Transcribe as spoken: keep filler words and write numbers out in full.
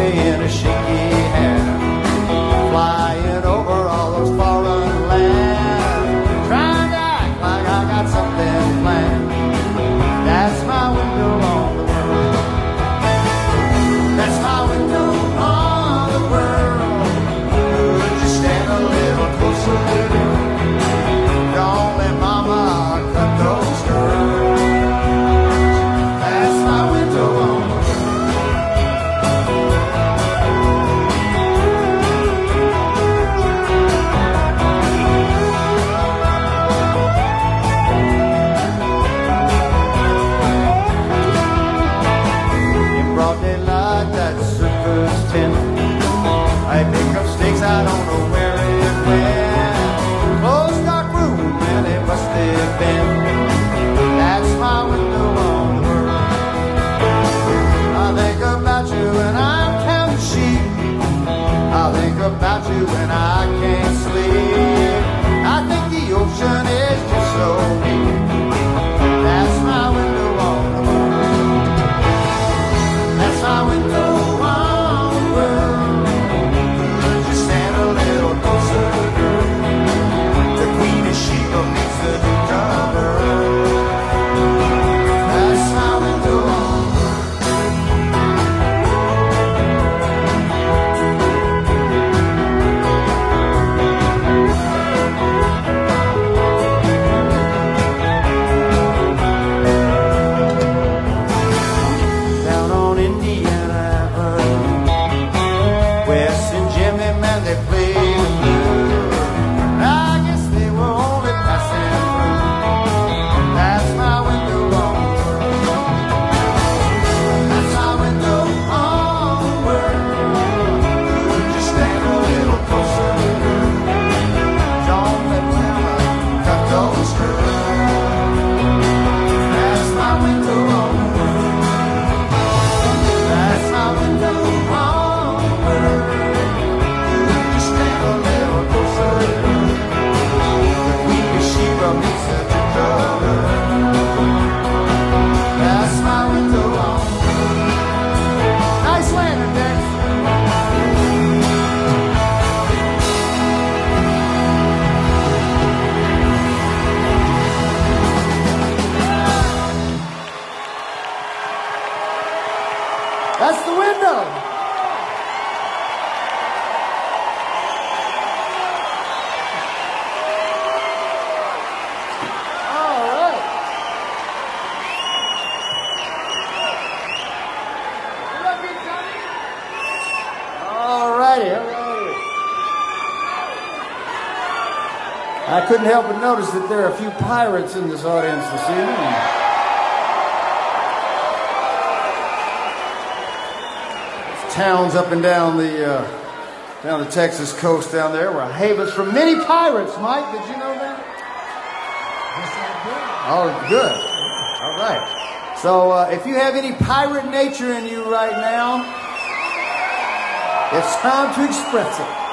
in a shaky hand, flying over all those foreign lands, trying to act like I got something planned. That's my window on the world. That's my window on the world. Would you stand a little closer to me? Don't let mama cut those curls. That's my window on the world. I pick up stakes, I don't know where it went. Closed dark room and it must have been. That's my window on the world. I think about you when I'm counting sheep. I think about you when I can't sleep. I think the ocean is just so deep. That's my window on the world. That's my window on the world. That's the window. All right. All righty, all righty. I couldn't help but notice that there are a few pirates in this audience this evening. Towns up and down the uh, down the Texas coast down there were havens for many pirates. Mike, did you know that? Yes, I did. Oh, good. All right. So uh, if you have any pirate nature in you right now, it's time to express it.